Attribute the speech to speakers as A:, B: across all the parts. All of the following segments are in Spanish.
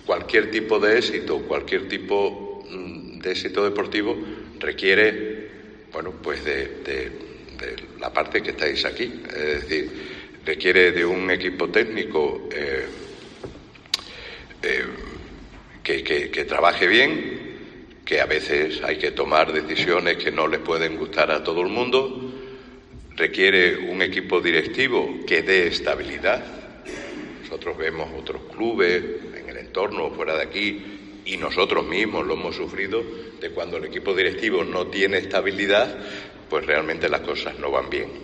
A: cualquier tipo de éxito, cualquier tipo de éxito deportivo requiere, bueno, pues de la parte que estáis aquí, es decir, requiere de un equipo técnico que trabaje bien, que a veces hay que tomar decisiones que no les pueden gustar a todo el mundo, requiere un equipo directivo que dé estabilidad. Nosotros vemos otros clubes en el entorno, fuera de aquí, y nosotros mismos lo hemos sufrido, de cuando el equipo directivo no tiene estabilidad, pues realmente las cosas no van bien,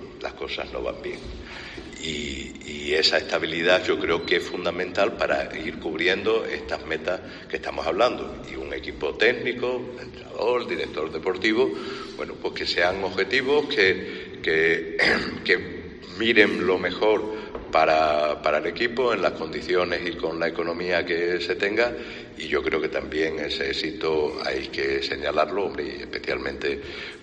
A: Y esa estabilidad yo creo que es fundamental para ir cubriendo estas metas que estamos hablando. Y un equipo técnico, entrenador, director deportivo, bueno, pues que sean objetivos, que miren lo mejor para el equipo en las condiciones y con la economía que se tenga, y yo creo que también ese éxito hay que señalarlo, hombre, y especialmente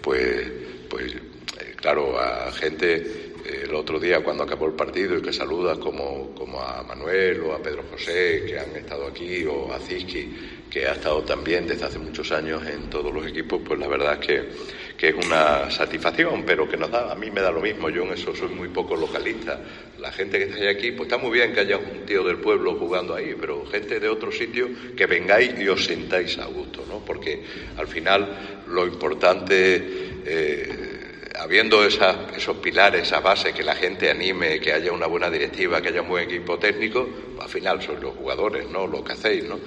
A: claro, a gente el otro día cuando acabó el partido y que saluda como a Manuel o a Pedro José, que han estado aquí, o a Ziski, que ha estado también desde hace muchos años en todos los equipos, pues la verdad es que es una satisfacción, pero que nos da, a mí me da lo mismo, yo en eso soy muy poco localista. La gente que está aquí, pues está muy bien que haya un tío del pueblo jugando ahí, pero gente de otro sitio, que vengáis y os sintáis a gusto, ¿no? Porque al final lo importante, habiendo esos pilares, esas bases, que la gente anime, que haya una buena directiva, que haya un buen equipo técnico, al final sois los jugadores, ¿no?, lo que hacéis, ¿no?